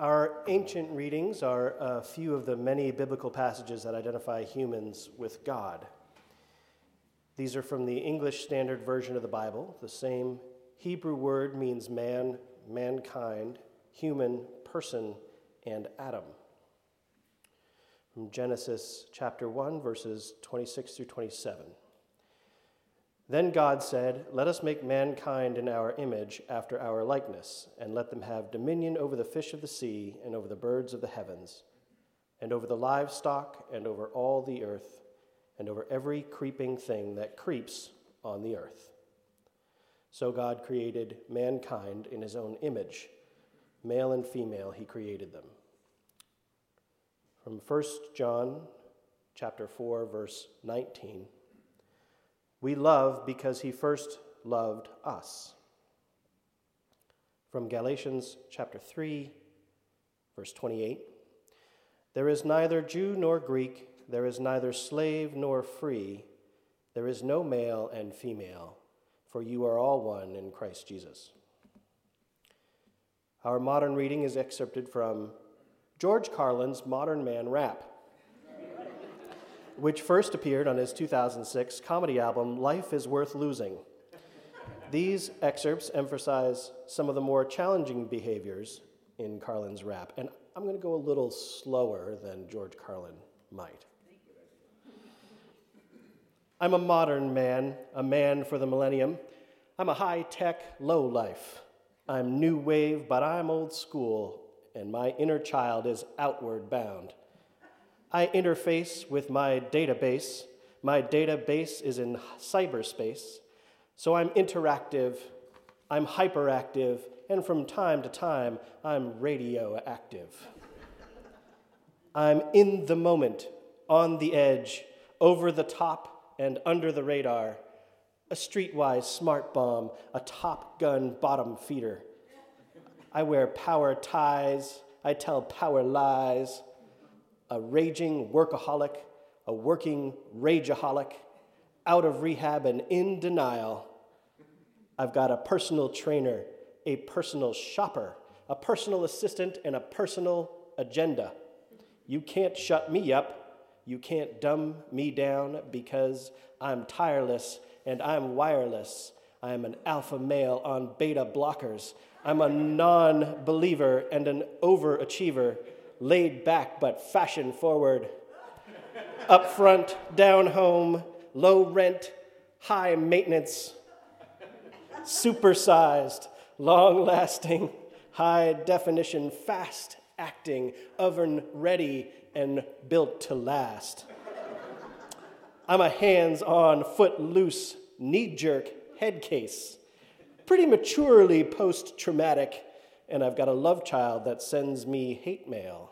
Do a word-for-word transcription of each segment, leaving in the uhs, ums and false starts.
Our ancient readings are a few of the many biblical passages that identify humans with God. These are from the English Standard Version of the Bible. The same Hebrew word means man, mankind, human, person, and Adam. From Genesis chapter one, verses twenty-six through twenty-seven. Then God said, "Let us make mankind in our image, after our likeness, and let them have dominion over the fish of the sea, and over the birds of the heavens, and over the livestock, and over all the earth, and over every creeping thing that creeps on the earth." So God created mankind in his own image. Male and female, he created them. From First John chapter four, verse nineteen. We love because he first loved us. From Galatians chapter three, verse twenty-eight. There is neither Jew nor Greek, there is neither slave nor free, there is no male and female, for you are all one in Christ Jesus. Our modern reading is excerpted from George Carlin's Modern Man Rap, which first appeared on his two thousand six comedy album, Life is Worth Losing. These excerpts emphasize some of the more challenging behaviors in Carlin's rap, and I'm going to go a little slower than George Carlin might. I'm a modern man, a man for the millennium. I'm a high-tech lowlife. I'm new wave, but I'm old school, and my inner child is outward bound. I interface with my database. My database is in cyberspace. So I'm interactive, I'm hyperactive, and from time to time, I'm radioactive. I'm in the moment, on the edge, over the top and under the radar, a streetwise smart bomb, a Top Gun bottom feeder. I wear power ties, I tell power lies, a raging workaholic, a working rageaholic, out of rehab and in denial. I've got a personal trainer, a personal shopper, a personal assistant, and a personal agenda. You can't shut me up. You can't dumb me down because I'm tireless and I'm wireless. I'm an alpha male on beta blockers. I'm a non-believer and an overachiever, laid back but fashion forward. Up front, down home, low rent, high maintenance, supersized, long-lasting, high-definition, fast-acting, oven-ready, and built to last. I'm a hands-on, foot-loose, knee-jerk head case, pretty maturely post-traumatic, and I've got a love child that sends me hate mail.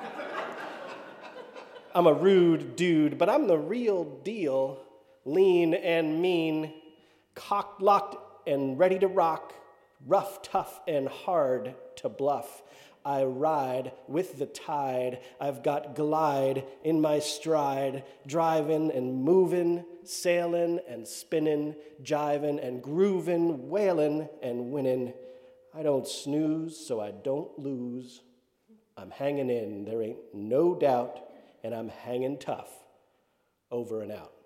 I'm a rude dude, but I'm the real deal, lean and mean, cock-locked and ready to rock, rough, tough, and hard to bluff. I ride with the tide. I've got glide in my stride, driving and moving, sailing and spinning, jiving and grooving, wailing and winning. I don't snooze, so I don't lose. I'm hanging in, there ain't no doubt, and I'm hanging tough. Over and out.